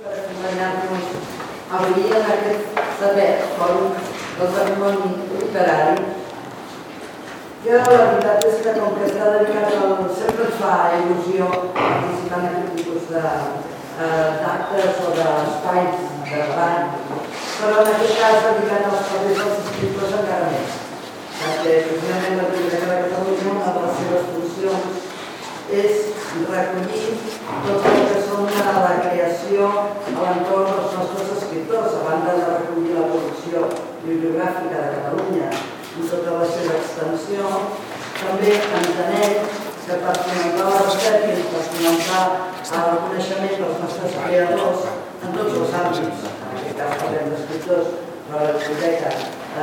Per acompanyar-nos avui en aquest setè fòrum del patrimoni literari, que la veritat és que com que està dedicat sempre ens fa il·lusió participar en aquest tipus d'actes o d'espais de debat, però en aquest cas dedicat als papers dels escriptors encara més, perquè precisament la Biblioteca de Catalunya, una de les seves funcions és recollir tot el que són la creació a l'entorn dels nostres escriptors, a banda de recollir la producció bibliogràfica de Catalunya en tota la seva extensió. També entenem que per fomentar la recerca i per fomentar el coneixement dels nostres creadors en tots els àmbits, en aquest cas parlem d'escriptors, però la biblioteca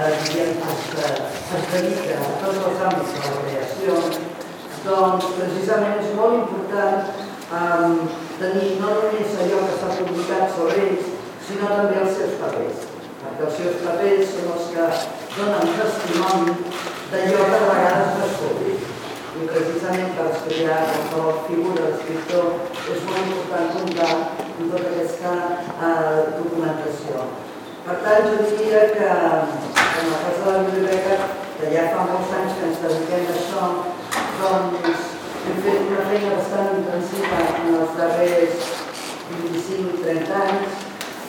es dedica a tots els àmbits de la creació, doncs precisament és molt important tenir no només allò que s'ha publicat sobre ells, sinó també els seus papers, perquè els seus papers són els que donen testimoni d'allò que de vegades no és públic. I precisament per estudiar qualsevol figura d'escriptor és molt important comptar amb tota aquesta documentació. Per tant, jo diria que en la casa de la biblioteca, que ja fa molts anys que ens dediquem a això, doncs hem fet una feina bastant intensiva en els darrers 25-30 anys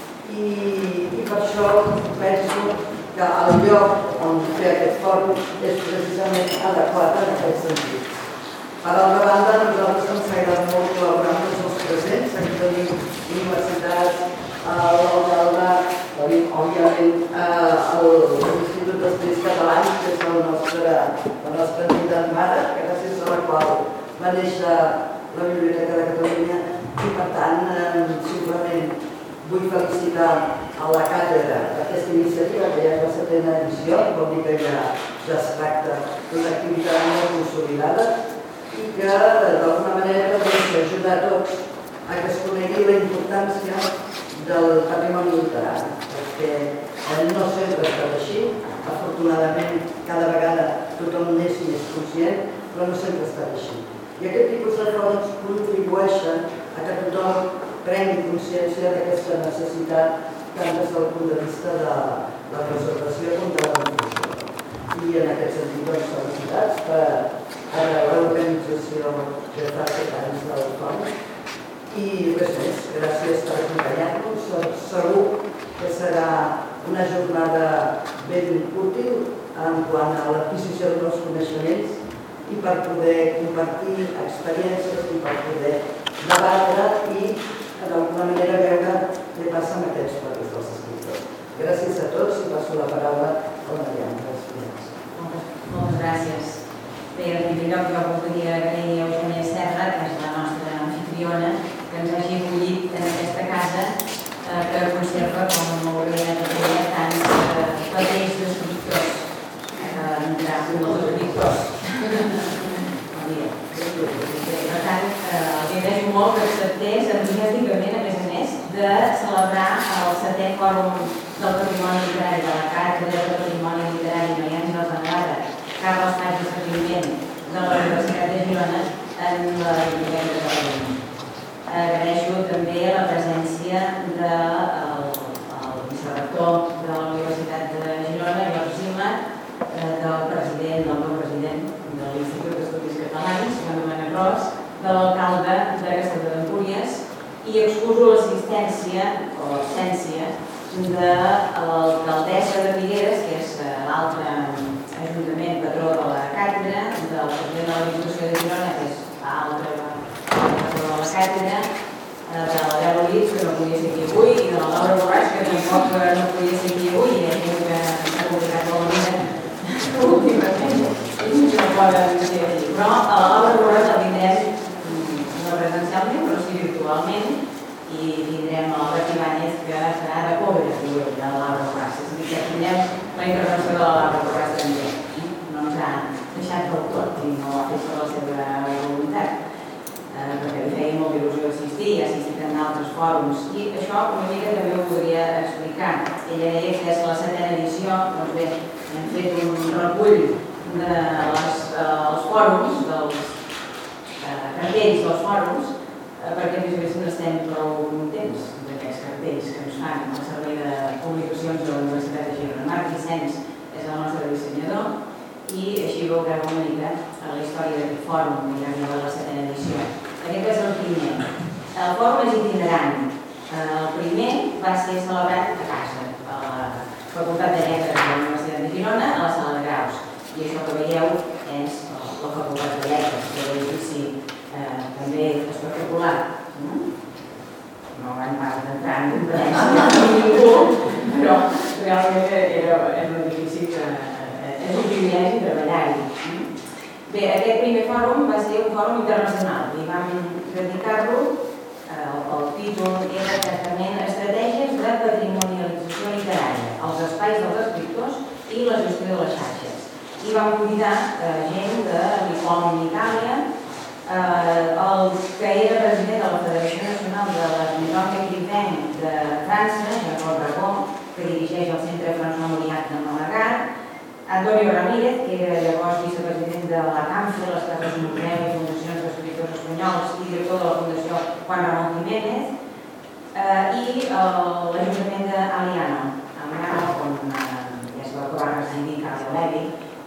i per això penso que el lloc on fer aquest fòrum és precisament adequat en aquest sentit. Per altra banda, a nosaltres ens agrada molt col·laborar amb tots els presents. Aquí tenim universitats, l'Alcalde, òbviament l'Institut d'Estudis Catalans, que és la nostra entitat mare, gràcies a la qual va néixer la Biblioteca de Catalunya i, per tant, simplement vull felicitar a la càtedra d'aquesta iniciativa, que ja és la setena edició, vol dir que ja es tracta d'una activitat molt consolidada i que, d'alguna manera, ens ajuda a tots a que es conegui la importància del patrimoni literari, perquè no sempre ha estat així. Afortunadament, cada vegada tothom n'és més conscient, però no sempre ha estat així. I aquest tipus de fòrums contribueixen a que tothom prengui consciència d'aquesta necessitat tant des del punt de vista de la preservació com de la difusió. I en aquest sentit, doncs, felicitats per l'organització que fa 7 anys del fòrum. I res més, gràcies per acompanyar-nos. Segur que serà una jornada ben útil en quant a l'adquisició de nous coneixements i per poder compartir experiències i per poder debatre i d'alguna manera veure què passa amb aquests papers dels escriptors. Gràcies a tots i passo la paraula a la Mariana. Moltes gràcies. Bé, en primer lloc jo voldria agrair a Eugènia Serra, que és la nostra anfitriona, que ens hagi acollit en aquesta casa que conserva, com molt bé deia, tants papers d'escriptors. Molts escriptors. Per tant, li agraeixo molt que acceptés entusiàsticament, a més, de celebrar el 7è fòrum del patrimoni literari de la Càtedra de Patrimoni Literari Maria Àngels Anglada, Carles Faig i Seguiment de la Universitat de Girona en la Biblioteca de Catalunya. Agraeixo també la presència del vicerector de la Universitat de Girona, George Zima, del president, del nou president de l'Institut d'Estudis Catalans, Manuel Gros, de l'alcalde de Castelló d'Empúries, i excuso l'assistència o l'absència de l'alcaldessa de Figueres, que és l'altre ajuntament patró de la càtedra, del president de la Diputació de Girona, que és l'altre patró de la càtedra, de la Bela Ulls, que no podia ser aquí avui, i de la Laura Borràs, que tampoc no podia ser aquí avui, i que s'ha publicat molt bé últimament, i no poden ser aquí. Però a la Laura Borràs la tindrem no presencialment, però sí virtualment, i tindrem a l'Albert Ibáñez, que serà de cobre de la Laura Borràs. És a dir, que tindrem la intervenció de la Laura Borràs també. No ens ha deixat del tot i no ha fet per la seva voluntat, perquè li feia molta il·lusió assistir, ha assistit en altres fòrums, i això una mica també ho podria explicar. Ella deia que és la 7a edició, doncs bé, hem fet un recull dels fòrums, dels cartells dels fòrums, perquè a més a més n'estem prou contents d'aquesta cartells que ens fan el Servei de Publicacions de la Universitat de Girona. Marc Vicenç és el nostre dissenyador i així veureu una mica la història d'aquest fòrum, que ja arriba a la 7ª edició. Aquest és el primer. El fòrum és itinerant. El primer va ser celebrat a casa, a la Facultat de Lletres de la Universitat de Girona, a la sala de graus. I això que veieu és la Facultat de Lletres, que és un edifici també espectacular. No van pas d'entrar en conferència amb ningú, però realment és un edifici que és un privilegi treballar-hi. Bé, aquest primer fòrum va ser un fòrum internacional i vam dedicar-lo, el títol era exactament Estratègies de patrimonialització literària, els espais dels escriptors i la gestió de les xarxes. I vam convidar gent de l'ICOM Itàlia, el que era president de la Federació Nacional de la Biblioteca Griffin de França, Jean-Paul Racó, que dirigeix el Centre François Mauriac de Malagar, Antonio Ramírez, que era llavors vicepresident de la CAMFE, les cases museu i fundacions d'escriptors espanyols i director de la Fundació Juan Ramón Jiménez, i l'Ajuntament d'Aliano, on ja es va acabar residint Carlo Levi,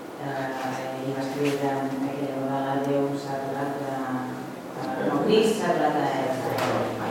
i va escriure aquella novel·la Déu s'ha adorat no Crist, s'ha adorat a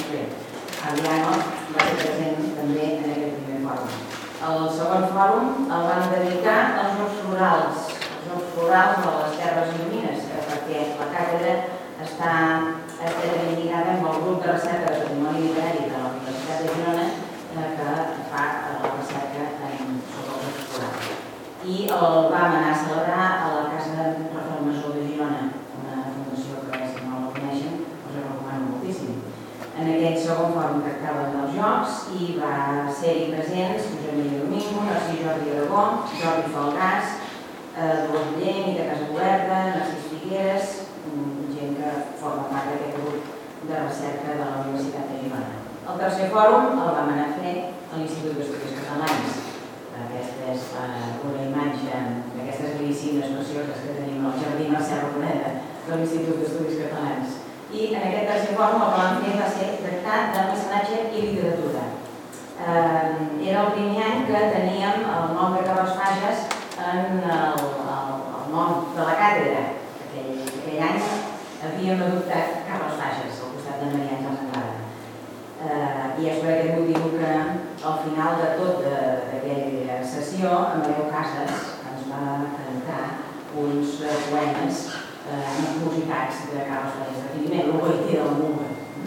Aliano va ser present també en aquest primer fòrum. El segon fòrum el van dedicar als jocs florals de les terres gironines, perquè la càtedra està lligada amb el grup de recerca de patrimoni literari de la Universitat de Girona que fa la recerca sobre els jocs florals. I el vam anar a celebrar a la Casa Rafael Masó de Girona, una fundació que, si no la coneixen, us la recomano moltíssim. En aquest segon fòrum tractaven dels jocs i va ser-hi presents Josep Maria Domingo, Narcís Jordi Aragó, Jordi Falgàs, Dolors Guillem, Mita Casacoberta, Narcís Figueres, gent que forma part d'aquest grup de recerca de la Universitat de Girona. El tercer fòrum el vam anar a fer a l'Institut d'Estudis Catalans. Aquesta és una imatge d'aquestes glicines precioses que tenim al jardí Mercè Rodoreda de l'Institut d'Estudis Catalans. I en aquest tercer fòrum el que vam fer va ser tractar de mecenatge i literatura. Era el primer any que teníem el nom de Carles Fages en el nom de la càtedra. Aquell any havíem adoptat Carles Fages al costat de Maria Àngels Anglada. I és per aquest motiu que al final de tot d'aquella sessió Amadeu Casas ens va cantar uns poemes musicats de Carles Fages, definitivament l'Oboiter de la Muga.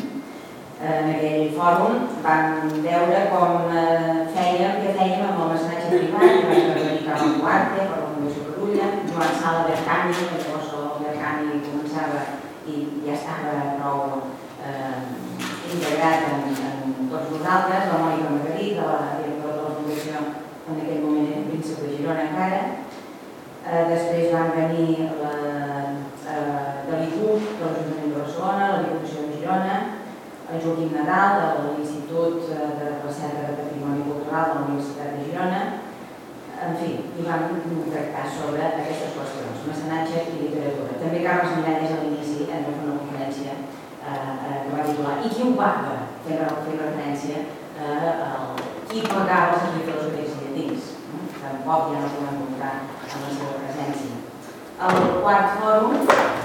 En aquell fòrum vam veure com què fèiem amb el mecenatge privat, que vam venir Carles Duarte per la Fundació Carulla, Joan Sala Bercani, que llavors el Bercani començava i ja estava prou integrat en tots nosaltres, la Mònica Margarit, la directora de la Fundació, en aquell moment era príncep de Girona encara. Després van venir de l'ICUB, de l'Ajuntament de Barcelona, la Diputació de Girona, el Joaquim Nadal, de l'Institut de Recerca de Patrimoni Cultural de la Universitat de Girona. En fi, i vam tractar sobre aquestes qüestions, mecenatge i literatura. També Carles Miralles a l'inici ens va fer una conferència que va titular I qui ho paga? Fent referència a qui pagava els escriptors grecs i llatins. Tampoc ja no podem comptar amb la seva presència. El quart fòrum,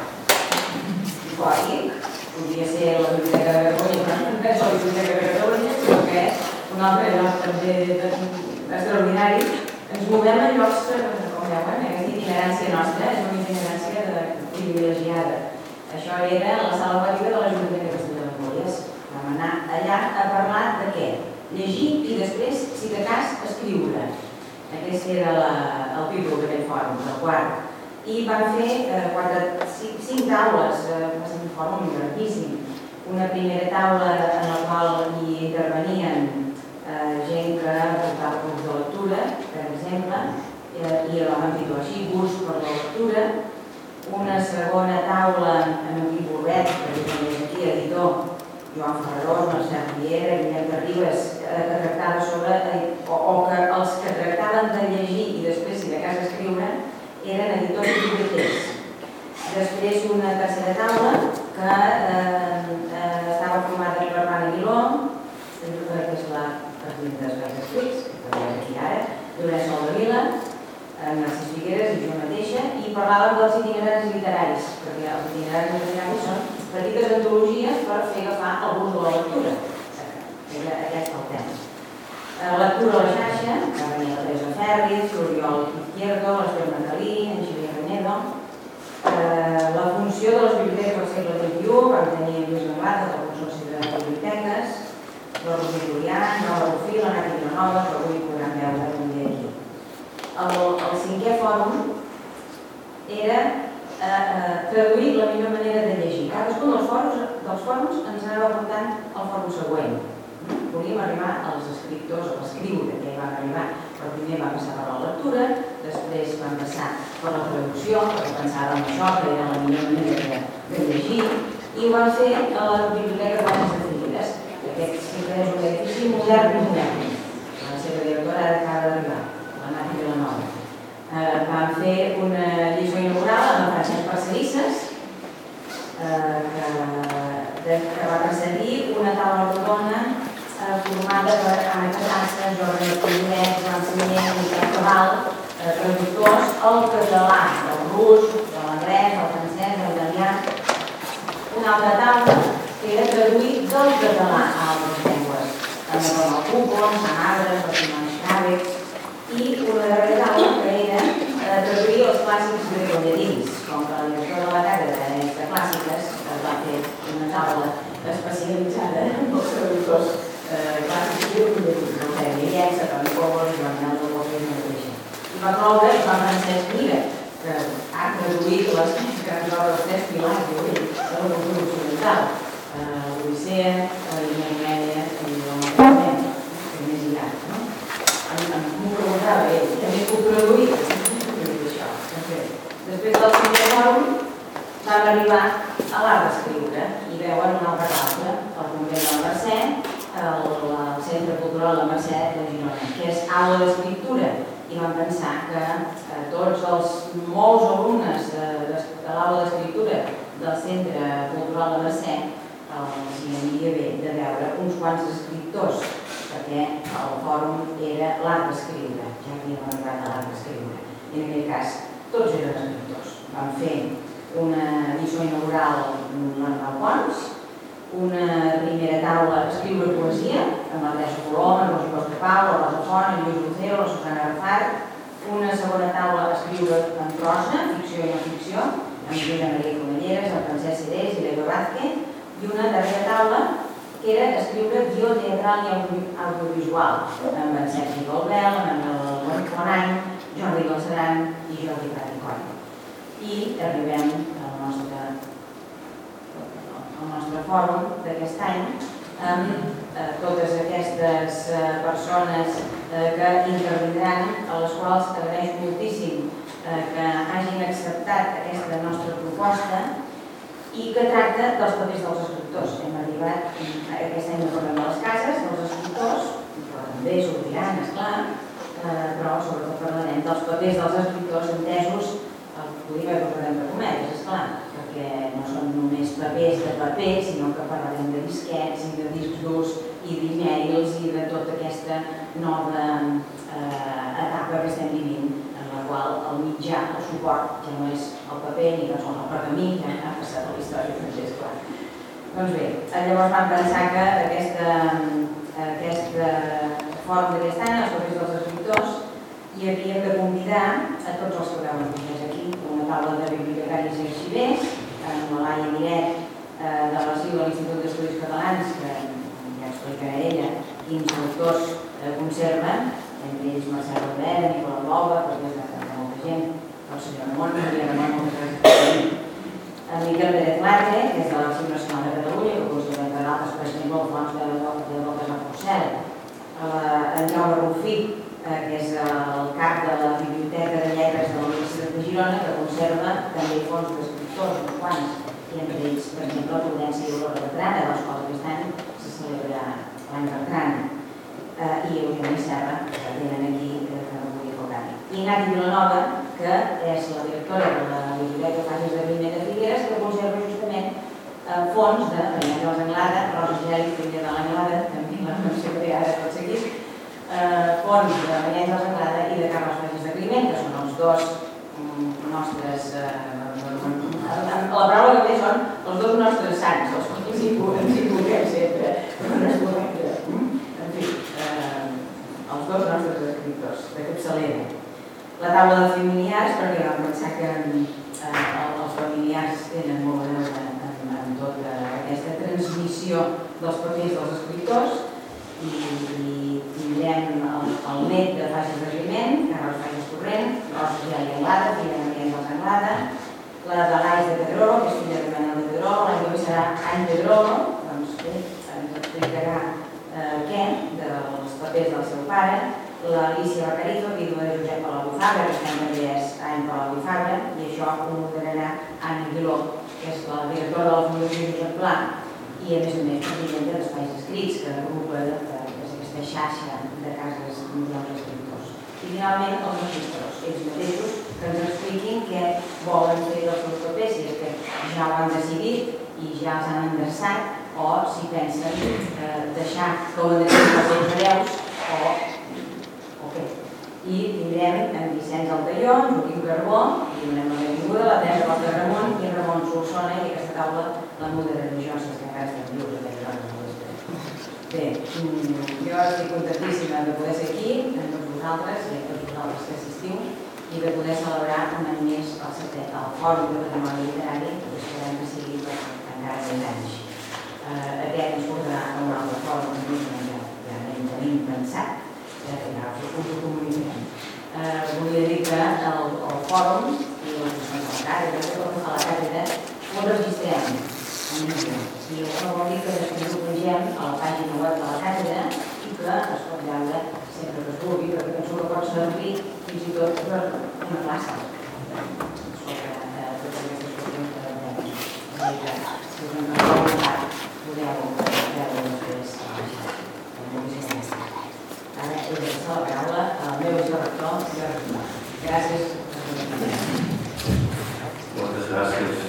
històric, podria ser la Biblioteca de Catalunya, però no és la Biblioteca de Catalunya, sinó que és un altre lloc també extraordinari. Ens movem a llocs que, com veuen, aquesta itinerància nostra és una itinerància privilegiada. Això era la sala gòtica de l'Ajuntament de Castelldefels. Vam anar allà a parlar de què? Llegir i després, si de cas, escriure. Aquest era el títol d'aquell fòrum, el quart. I van fer 5 taules, va ser un fòrum llarguíssim. Una primera taula en la qual hi intervenien gent que portava curs de lectura, per exemple, i la vam titular així, curs per la lectura. Una segona taula amb en Quim Borbet, que també és aquí, editor, Joan Ferrarós, Mercè Riera, Guillem de Ribes, que tractava sobre, o que els que tractaven de llegir i després, si de cas, escriure, eren editors i llibreters. Després una tercera taula que estava formada per Barbara Aguiló, que és la presidenta d'Espais Escrits, que també és aquí ara, Llorenç Soldevila, Narcís Figueres i jo mateixa, i parlàvem dels itineraris literaris, perquè els itineraris literaris són petites antologies per fer agafar el gust de la lectura. Era aquest el tema. Lectura a la xarxa, que venia la Teresa Ferris, l'Oriol Izquierdo, l'Esther Natalí, en Xavier Canedo. La funció de les biblioteques del segle XXI, vam tenir en Lluís Anglada, del Consorci de Biblioteques, el Roser Julià, Nova Rufí, la Nati Vilanova, que avui podran veure també aquí. El cinquè fòrum era traduir la millor manera de llegir. Cadascun dels fòrums ens anava apuntant al fòrum següent. Volíem arribar als escriptors, a l'escriure, que hi vam arribar, però primer vam passar per la lectura, després vam passar per la traducció, perquè pensàvem això, que era la millor manera de llegir, i ho vam fer a la Biblioteca Bones de Figueres, que aquest sí que és un edifici modern i modern. La seva directora ara acaba d'arribar, la Nati Vilanova. Vam fer una lliçó inaugural amb la Francesc Parcerisses, que va precedir una taula rodona formada per Anna Casassa, Jordi Escollonès, Joan Sanyent, Miquel Cabal, traductors al català, del rus, de l'anglès, del francès, del italià. Una altra taula que era traduir del català a altres llengües, amb el Cúpon, Sant Agres, el Simón Scàvex, i una darrera taula que era traduir els clàssics grecollatins, com que la directora de la càtedra de clàssiques va fer una taula especialitzada en els traductors clàssics grecollatins, no sé, Guillem, Serrano Cobos, Joan Mel de Bosch i mateixa. I va cloure Joan Francesc Mira, que ha traduït les grans obres dels tres pilars de la cultura occidental, l'Odissea, l'Inia Mèdia i el Mediterrani, que més hi ha, no? M'ho preguntava ell, també puc traduir això. Després del cinquè fòrum vam arribar a l'art d'escriure i veuen una altra taula, el convent de la Mercè, el Centre Cultural de Mercè de Girona, que és aula d'escriptura, i vam pensar que tots els molts alumnes de l'aula d'escriptura del Centre Cultural de Mercè els hi aniria bé de veure uns quants escriptors, perquè el fòrum era l'art d'escriure, ja havíem arribat a l'art d'escriure. I en aquell cas, tots eren escriptors. Vam fer una lliçó inaugural amb l'Arnau Pons, una primera taula escriure poesia, amb la Teresa Colom, el Rosi Costa Pau, la Rosa Font, el Lluís Lucero, la Susana Arafat, una segona taula escriure en prosa, ficció i no ficció, amb Júlia Maria Comelleres, el Francesc Cedés i l'Ego Vázquez, i una darrera taula que era escriure guió teatral i audiovisual, amb en Sergi Galbel, amb el Bonic Bonany, Jordi Galceran i Jordi Patricoll. I arribem al nostre fòrum d'aquest any amb totes aquestes persones que intervindran, a les quals agraeix moltíssim que hagin acceptat aquesta nostra proposta i que tracta dels papers dels escriptors. Hem arribat aquest any no parlem de les cases, dels escriptors, però també sortiran, esclar, però sobretot parlarem dels papers dels escriptors entesos, podríem haver parlat entre cometes, esclar, perquè no són només papers de paper, sinó que parlarem de disquets i de discs durs i d'e-mails i de tota aquesta nova etapa que estem vivint, en la qual el mitjà, el suport, ja no és el paper ni tan sols el pergamí, ja ha passat a la història, doncs és clar. Doncs bé, llavors vam pensar que aquest fòrum d'aquest any, els papers dels escriptors, i havíem de convidar a tots els que veuen vostès aquí, una taula de bibliotecaris i arxivers, amb la Laia Miret de l'Arxiu de l'Institut d'Estudis Catalans, que ja explicarà ella quins autors conserven, entre ells Marcel Albert, Nicolau Bova, perquè és molta gent, el senyor Ramon, Maria Ramon, moltes gràcies. En Miquel Pérez Latre, que és de l'Arxiu Nacional de Catalunya, que conserva entre d'altres, per exemple, el fons de Baltasar Porcel. En Jaume Rufí, que és el cap de la Biblioteca de Lletres de la Universitat de Girona, que conserva també fons d'escriptors, uns quants, i entre ells, per exemple, la Prudència i Aurora Bertrana, dels quals aquest any se celebra l'any Bertrana, i Eugeni Serra, que tenen aquí, que no vull tocar-hi. I Nati Vilanova, que és la directora de la Biblioteca Fages de Vinya de Figueres, que conserva justament fons de Maria Àngels Anglada, Rosa Geli, filla de l'Anglada, també la dos nostres, la paraula que ve són els dos nostres sants, els que ens invoquem sempre, en fi, els dos nostres escriptors de capçalera. La taula de familiars, perquè vam pensar que els familiars tenen molt a veure en tota aquesta transmissió dels papers dels escriptors, i tindrem el net de Fages de Riment, Carles Fages Torrent, Rosa Geli Anglada, filla de Maria Àngels Anglada, la de l'Ais de Pedró, que és filla de Manel de Pedró, l'any que serà Any Pedró, doncs bé, ens explicarà què dels papers del seu pare, l'Alicia Bacarizo, vídua de Josep Palau i Fabra, que també és Any Palau i Fabra, i això ho moderarà Anna Aguiló, que és la directora de la Fundació Josep Pla, i a més presidenta d'Espais Escrits, que agrupa aquesta xarxa de cases dels escriptors. I finalment els escriptors, ells mateixos, que ens expliquin què volen fer dels seus papers, si és que ja ho han decidit i ja els han endreçat, o si pensen deixar que ho endrecin els seus hereus o què. I tindrem en Vicenç Altaió, Joaquim Carbó, i donem la benvinguda, la Teresa Costa Ramon i Ramon Solsona, i aquesta taula la moderaré jo, si és que encara estem vius aquestes hores de l'espera. Bé, jo estic contentíssima de poder ser aquí, amb tots vosaltres i amb tots vosaltres que assistiu, i de poder celebrar un any més el Fòrum de Patrimoni Literari, que esperem que sigui per encara 10 anys. Aquest ens portarà a un altre fòrum, ja tenim pensat, ja us ho comunicarem. Volia dir que el fòrum i a la càtedra ho registrem en vídeo. I això vol dir que després ho pengem a la pàgina web de la càtedra i que es pot veure sempre que es vulgui, perquè penso que pot servir fins i tot per una classe sobre totes aquestes qüestions que veurem. És a dir que si us en recordo podeu veure després a la xarxa. Ara he de passar la paraula al meu vicerector, Jordi Pla. Gràcies per venir. Moltes gràcies,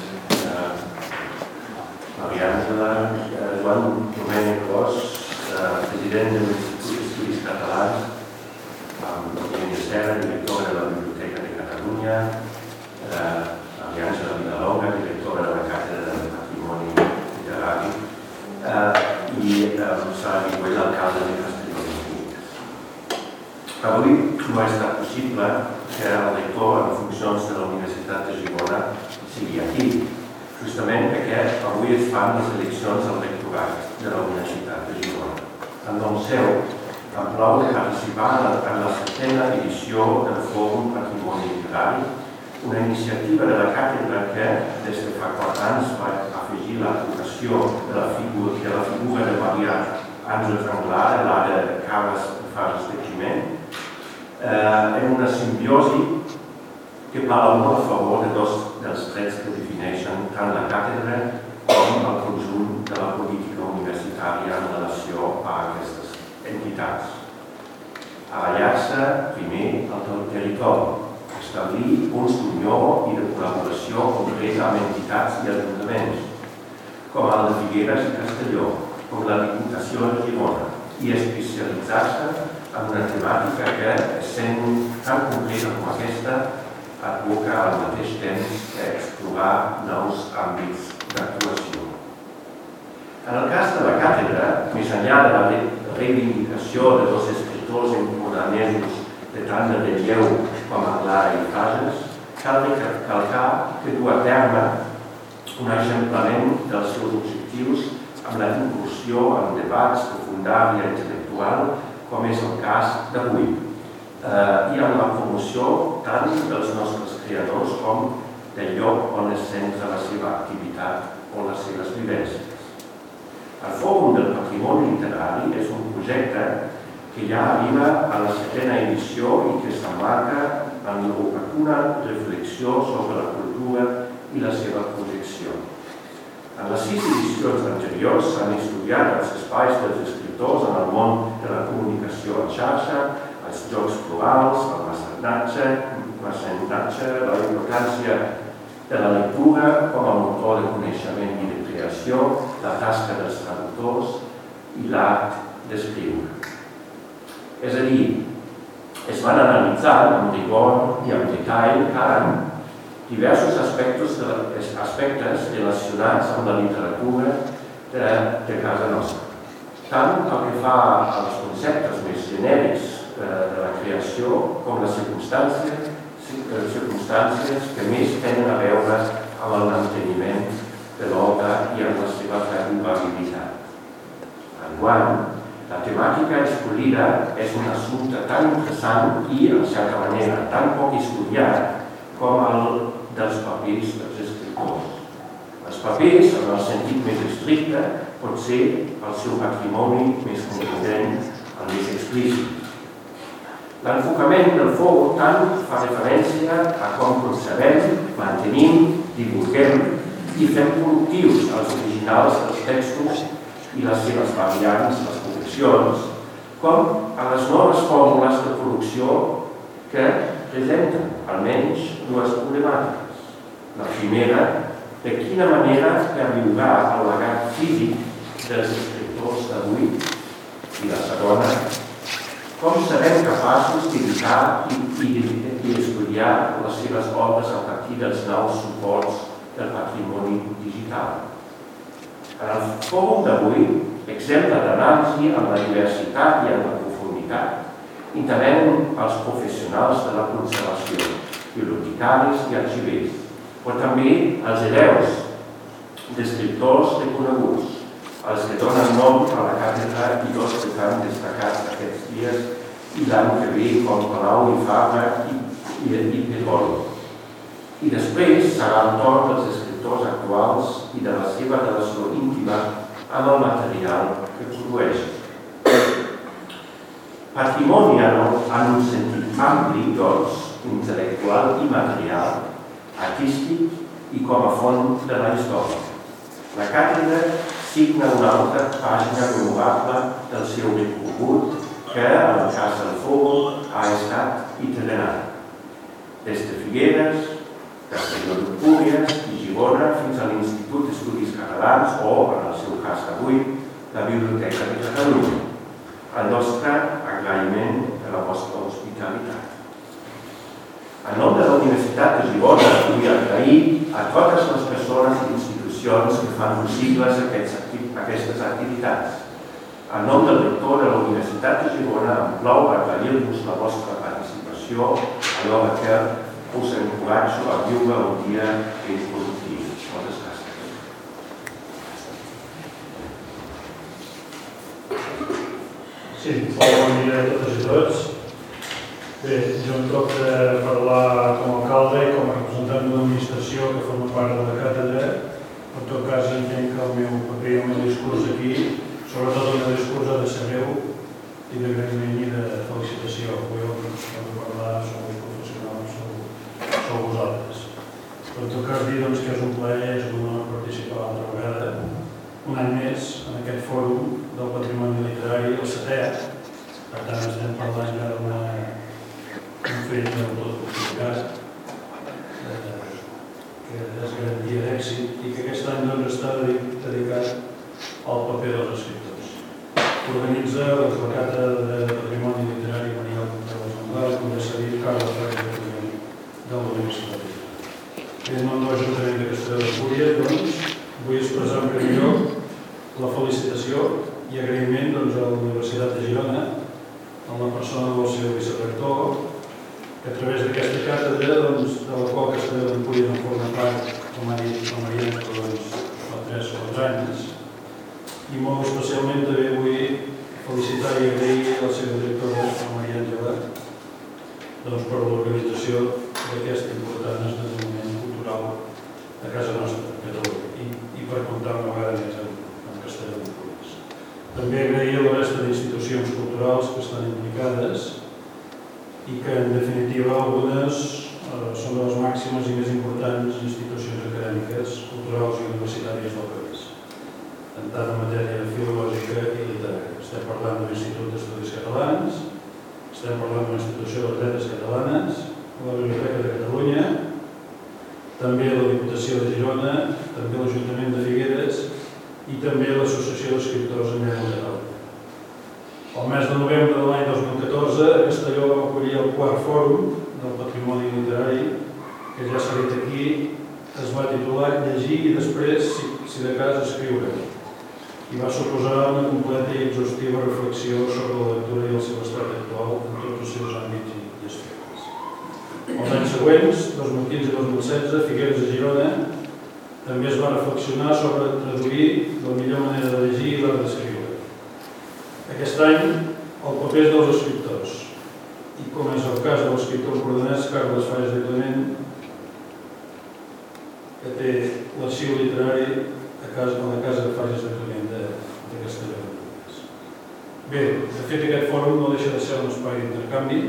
Mariana, Joan Domènec Ros, president de l'Institut d'Estudis Catalans, Eugènia Serra, directora de la Biblioteca de Catalunya, Aliança de Vidalonga, directora de la Càtedra de Patrimoni Literari, i Sara Vigüell, alcalde de Castelló de Figueres. Avui no ha estat possible que el rector en funcions de la Universitat de Girona sigui aquí, justament perquè avui es fan les eleccions al rectorat de la Universitat de Girona. En nom seu, em plau de participar en la 7ª edició del Fòrum Patrimoni Literari, una iniciativa de la càtedra que, des de fa 4 anys, va afegir l'advocació de la figura de Maria Àngels Anglada, la de Carles Fages de Riment, en una simbiosi que parla molt a favor de dos dels trets que defineixen tant la càtedra com el conjunt de la política universitària en relació a aquestes entitats. Avallar-se, primer, al territori, establir punts d'unió i de col·laboració concreta amb entitats i ajuntaments, com el de Figueres i Castelló, com la Diputació de Girona, i especialitzar-se en una temàtica que, sent tan concreta com aquesta, advoca al mateix temps que explorar nous àmbits d'actuació. En el cas de la càtedra, més enllà de la reivindicació de dos escriptors empordanesos de tant de relleu com Anglada i Fages, cal recalcar que du a terme un eixamplament dels seus objectius amb la incursió en debats de fundària intel·lectual, com és el cas d'avui, i amb la promoció tant dels nostres creadors com del lloc on es centra la seva activitat o les seves vivències. El Fòrum del Patrimoni Literari és un projecte que ja arriba a la 7ª edició i que s'emmarca en l'oportuna reflexió sobre la cultura i la seva projecció. En les 6 edicions anteriors s'han estudiat els espais dels escriptors en el món de la comunicació en xarxa, els jocs florals, el mecenatge, la importància de la lectura com a motor de coneixement i de creació, la tasca dels traductors i l'art d'escriure. És a dir, Es van analitzar amb rigor i amb detall cada any diversos aspectes relacionats amb la literatura de casa nostra. Tant pel que fa als conceptes més genèrics de la creació com les circumstàncies que més tenen a veure amb el manteniment de l'obra i amb la seva perdurabilitat. Enguany, la temàtica escollida és un assumpte tan interessant i, en certa manera, tan poc estudiat com el dels papers dels escriptors. Els papers, en el sentit més estricte, pot ser el seu patrimoni més contundent, el més explícit. L'enfocament del fòrum tant fa referència a com conservem, mantenim, divulguem i fem productius els originals dels textos i les seves variants, les correccions, com a les noves fórmules de producció que presenten almenys dues problemàtiques. La primera, de quina manera perviurà el legat físic dels escriptors d'avui? I la segona, com serem capaços d'editar i estudiar les seves obres a partir dels nous suports del patrimoni digital? En el fòrum d'avui, exemple d'anàlisi amb la diversitat i amb la profunditat, intervenen els professionals de la conservació, bibliotecaris i arxivers, però també els hereus d'escriptors reconeguts, els que donen nom a la càtedra i dos que s'han destacat aquests dies i l'any que ve com Palau i Fabra i Pedrolo. I després serà el torn dels escriptors actuals i de la seva relació íntima amb el material que produeixen. Patrimoni en un sentit ampli, doncs, intel·lectual i material, artístic i com a font de la història. La càtedra signa una altra pàgina memorable del seu recorregut que, en el cas del fòrum, ha estat itinerant. Des de Figueres, Castelló d'Empúries i Girona fins a l'Institut d'Estudis Catalans o, en el seu cas d'avui, la Biblioteca de Catalunya. El nostre agraïment de la vostra hospitalitat. En nom de la Universitat de Girona, vull agrair a totes les persones i institucions que fan possibles aquestes activitats. En nom del rector de la Universitat de Girona, em plau agrair-vos la vostra participació, alhora que us encoratjo a viure un dia ben productiu. Moltes gràcies. Sí, bon dia a totes i tots. Bé, jo em toca parlar com a alcalde i com a representant d'una administració que forma part de la càtedra. En tot cas, entenc que el meu paper i el meu discurs aquí, sobretot el meu discurs ha de ser meu i d'agraïment i de felicitació. Avui el que us puc parlar sou els professionals, sou vosaltres. Però en tot cas dir que és un plaer i és un honor participar l'altra vegada, un any més, en aquest fòrum del patrimoni literari, el 7è. Per tant, estem parlant ja d'un fet del tot complicat, que és garantia d'èxit i que aquest any està dedicat al paper dels escriptors. Organitza la Càtedra de Patrimoni Literari Maria Alcalde, com ja s'ha dit, Carles Ferrer de la Universitat. En nom de l'Ajuntament de Castelló d'Empúries, vull expressar en primer lloc la felicitació i agraïment a la Universitat de Girona, en la persona del seu vicerector, que a través d'aquesta càtedra, de la qual Castelló d'Empúries en forma part, com ha dit la Maria, fa 3 o 4 anys, i molt especialment també vull felicitar i agrair a la seva directora, la Maria Àngela, per l'organització d'aquest important esdeveniment cultural a casa nostra, a Catalunya, i per comptar una vegada més amb Castelló d'Empúries. També agrair a la resta d'institucions culturals que estan implicades i que, en definitiva, algunes són de les màximes i més importants institucions acadèmiques, culturals i universitàries del país, tant en matèria filològica i literària. Estem parlant de l'Institut d'Estudis Catalans, estem parlant de l'Institució de les Lletres Catalanes, la Biblioteca de Catalunya, també la Diputació de Girona, també l'Ajuntament de Figueres i també l'Associació d'Escriptors en Llengua Catalana. El mes de novembre de l'any 2014, a Castelló vam acollir quart fòrum del patrimoni literari, que ja s'ha dit aquí, es va titular Llegir i després, si de cas, escriure, i va suposar una completa i exhaustiva reflexió sobre la lectura i el seu estat actual en tots els seus àmbits i aspectes. Els anys següents, 2015 i 2016, Figueres a Girona, també es va reflexionar sobre traduir la millor manera de llegir i l'art d'escriure. Aquest any, el paper dels escriptors, i com és el cas de l'escriptor empordanès Carles Falles de Clement, que té l'arxiu literari a la casa de Falles de Clement de Castelló. Bé, de fet aquest fòrum no deixa de ser un espai d'intercanvi,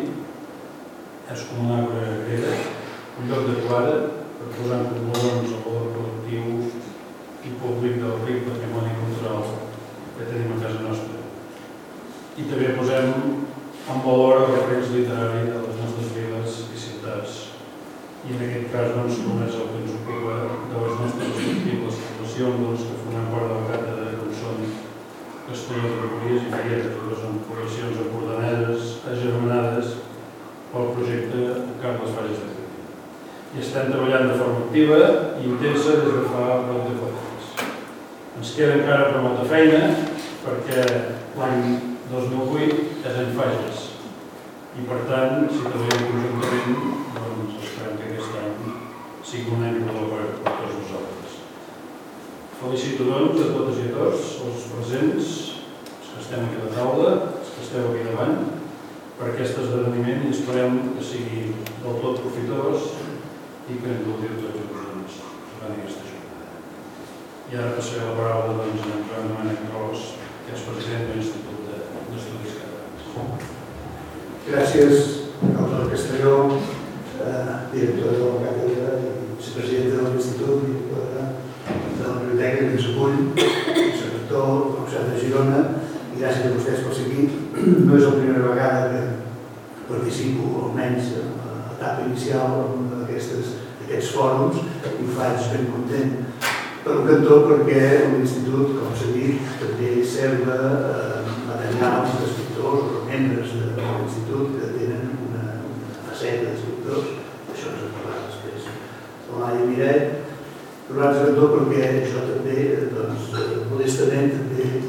és com una àgora grega, un lloc de trobada per posar en comú el valor col·lectiu i públic del ric patrimoni cultural que tenim a casa nostra. I també posem en valor el referents literari de les nostres viles i ciutats. I en aquest cas, com és el que ens ocupa de les nostres respectives poblacions que formen part de la càtedra, com són Castelló de Rocolies i Figueres, que són poblacions empordaneses, agermanades pel projecte Carles Falles de Clement. I estem treballant de forma activa i intensa des de fa prop de 4 anys. Ens queda encara per molta feina, perquè l'any 2008 és any Falles. I per tant, si treballem conjuntament, doncs esperem que aquest any sigui un any rodó per tots nosaltres. Felicito doncs a totes i a tots, els presents, els que estem aquí a la taula, els que esteu aquí davant, per aquest esdeveniment i esperem que sigui del tot profitós i que ens gaudiu tots junts durant aquesta jornada. I ara passaré la paraula a en Joan Domènec Ros, que és president de l'Institut d'Estudis Catalans. Gràcies, Alcalde Castelló, directora de la càtedra i vicepresidenta de l'Institut, directora de la biblioteca que ens acull, sector de la Universitat de Girona, i gràcies a vostès per ser aquí. No és la primera vegada que participo, almenys en l'etapa inicial, en un d'aquests fòrums, i ho faig ben content. Per un cantó, perquè l'Institut, com s'ha dit, també serva materials d'escriptors o membres de l'Institut que tenen una faceta d'escriptors. Això ens en parlarà després la Laia Miret. Per un altre cantó, perquè jo també, modestament, també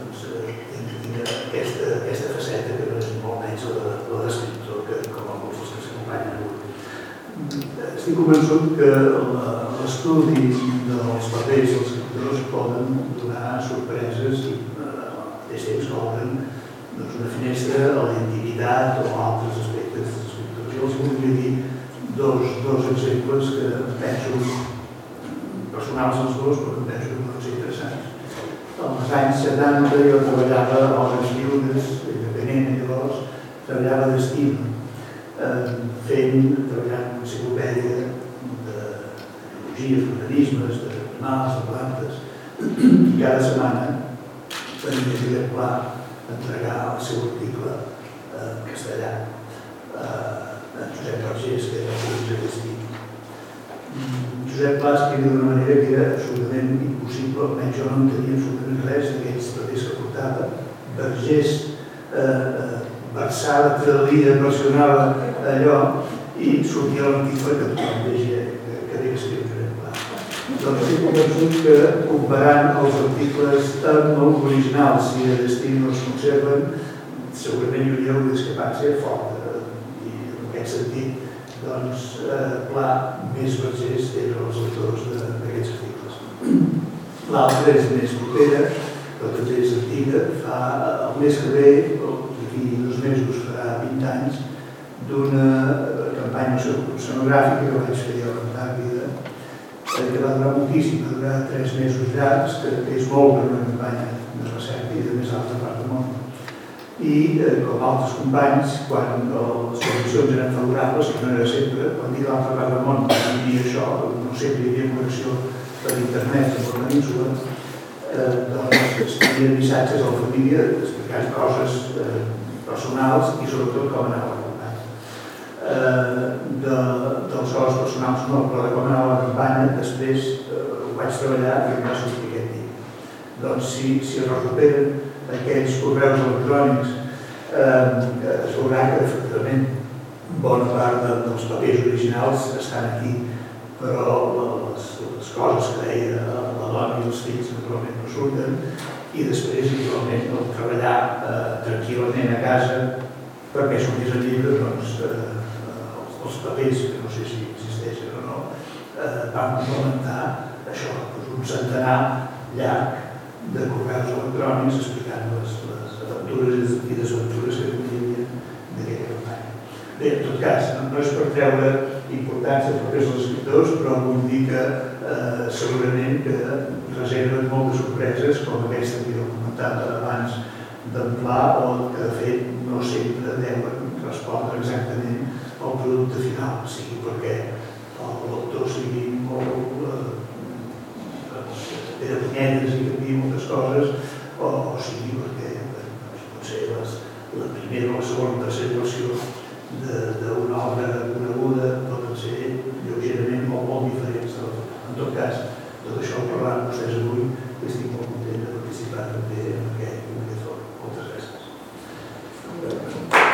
tinc aquesta faceta que no és molt menys la d'escriptor, com a molts que s'acompanyen avui. Estic convençut que l'estudi dels papers dels escriptors poden donar sorpreses i al mateix temps que obren una finestra a la intimitat o a altres aspectes dels escriptors. Jo els voldria dir dos exemples que penso personals els dos, però que penso que poden ser interessants. Als anys 70 jo treballava a Obres Lliures, independent llavors, treballava d'estima, treballant en enciclopèdia de biologia, d'organismes, d'animals, de plantes, i cada setmana tenia aquest pla d'entregar el seu article en castellà a Josep Vergés, que era el professor d'estima. Josep Pla escrivia d'una manera que era absolutament impossible, almenys jo no entenia absolutament res d'aquells papers que portava. Vergés versava, traduïa, versionava allò i sortia l'article que tothom llegia, que deia escriure Josep Pla. Doncs estic convençut que comparant els articles amb els originals, si a destí no es conserven, segurament hi hauria una discrepància forta. I en aquest sentit, doncs, Pla més Vergés eren els autors d'aquests articles. L'altra és més propera, però també és antiga, fa el mes que ve, d'aquí 2 mesos farà 20 anys, d'una campanya oceanogràfica que vaig fer jo amb Tàrbida, que va durar moltíssim, va durar 3 mesos llargs, que és molt per una campanya de recerca i de més altra part del món. I, com altres companys, quan les condicions eren favorables, que no era sempre, quan dic l'altra part del món, quan hi havia això, no sempre hi havia connexió per internet amb la península, doncs escrivien missatges a la família explicant coses personals i sobretot com anava la campanya. Dels coses personals no, però de com anava la campanya després ho vaig treballar i em va sortir aquest dia. Doncs si es recuperen aquells correus electrònics es veurà que efectivament bona part dels papers originals estan aquí, però les coses que deia la dona i els fills naturalment no surten, i després naturalment treballar tranquil·lament a casa perquè sortís el llibre, doncs els papers, que no sé si existeixen o no, van complementar això, un centenar llarg de correus electrònics explicant les aventures i desaventures que hi havia d'aquella campanya. Bé, en tot cas, no és per treure importància als papers dels escriptors, però vull dir que segurament que reserven moltes sorpreses, com aquesta que jo comentava abans d'en Pla, o que de fet no sempre deuen respondre exactament al producte final, sigui perquè l'autor sigui molt perepunyetes i canviï moltes coses, o sigui perquè potser la primera o la segona o tercera versió d'una obra coneguda poden ser lleugerament molt diferents. En tot cas, tot això ho parlant amb vostès avui, i estic molt content de participar també en aquest fòrum. Moltes gràcies.